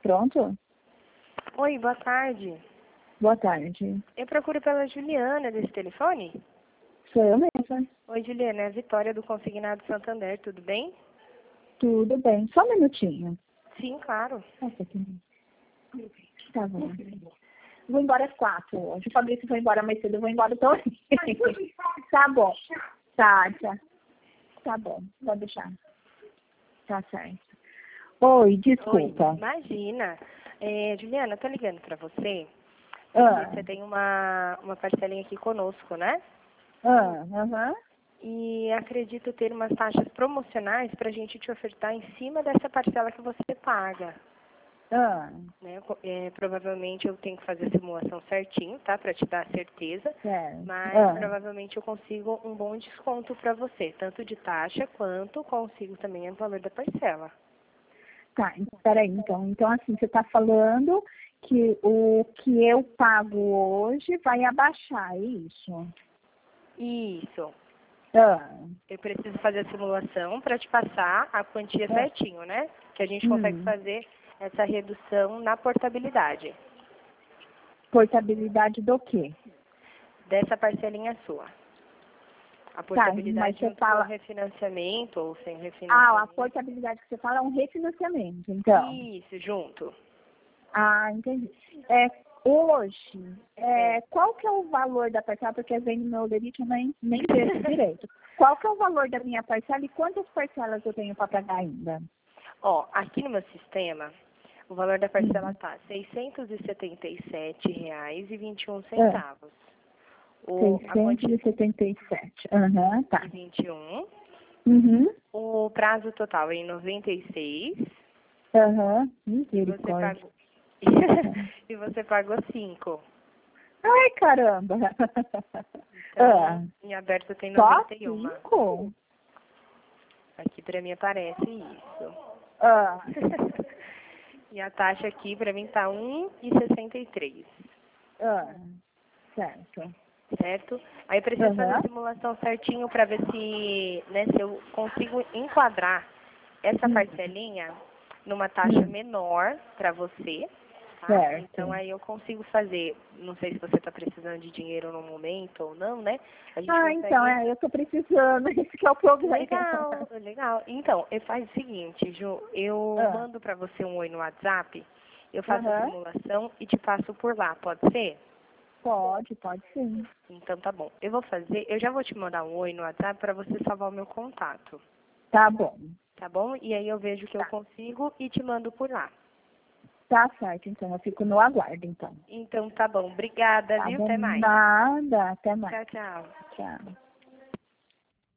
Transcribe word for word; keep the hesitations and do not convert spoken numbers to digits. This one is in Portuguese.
pronto? Oi, boa tarde. Boa tarde. Eu procuro pela Juliana desse telefone? Sou eu mesma. Oi, Juliana, é a Vitória do Consignado Santander, tudo bem? Tudo bem. Só um minutinho. Sim, claro. Nossa, aqui. Tá bom. Vou embora às quatro hoje. O Fabrício foi embora mais cedo, eu vou embora também. Tá bom. Tá, tá. Tá bom, pode deixar. Tá certo. Oi, desculpa. Oi, imagina. É, Juliana, tô ligando pra você. Ah, Você tem uma, uma parcelinha aqui conosco, né? ah, aham. E acredito ter umas taxas promocionais pra gente te ofertar em cima dessa parcela que você paga. Ah, Né? É, provavelmente eu tenho que fazer a simulação certinho, tá? Pra te dar a certeza. certo. Mas Ah, provavelmente eu consigo um bom desconto para você, tanto de taxa quanto consigo também o valor da parcela. tá, espera aí, então. Então, assim, você está falando que o que eu pago hoje vai abaixar, é isso? Isso. Ah, Eu preciso fazer a simulação para te passar a quantia ah, certinho, né? Que a gente consegue hum, fazer essa redução na portabilidade portabilidade do quê? dessa parcelinha sua. A Tá, mas portabilidade você junto com o fala... refinanciamento ou sem Ah, a refinanciamento. portabilidade que você fala é um refinanciamento, então. Isso, junto. Ah, entendi. É, hoje, É. é, qual que é o valor da parcela? Porque às vezes no meu delito eu nem, nem vejo direito. Qual que é o valor da minha parcela e quantas parcelas eu tenho para pagar ainda? Ó, aqui no meu sistema, o valor da parcela Hum. está seiscentos e setenta e sete reais e vinte e um É, centavos. O, a seiscentos e quantia setenta e sete. Aham, tá. de vinte e um. Uhum. O prazo total é em noventa e seis. Aham. E você Misericórdia. pagou. E você pagou cinco. Ai, caramba. Ah, Então, em aberto tem só noventa e um. cinco? Aqui pra mim aparece isso. Ah, E a taxa aqui pra mim tá um e sessenta e três. ah, certo. Certo? Aí eu preciso fazer a Aham. simulação certinho para ver se, né, se eu consigo enquadrar essa Hum, parcelinha numa taxa hum, menor para você, tá? Então certo. aí eu consigo fazer, não sei se você está precisando de dinheiro no momento ou não, né? A gente Ah, então, consegue. é, eu tô precisando, esse que é o problema. Legal, legal. Então, eu faço o seguinte, Ju, eu Ah, mando para você um oi no WhatsApp, eu faço a aham. simulação e te passo por lá, pode ser? Pode, pode sim. Então tá bom. Eu vou fazer, eu já vou te mandar um oi no WhatsApp para você salvar o meu contato, Tá bom. tá bom? E aí eu vejo o que eu Tá. consigo e te mando por lá. Tá certo, então eu fico no aguardo, então. Então tá bom. Obrigada, Tá viu? bom? Até mais. Nada, até mais. Tchau, tchau. Tchau.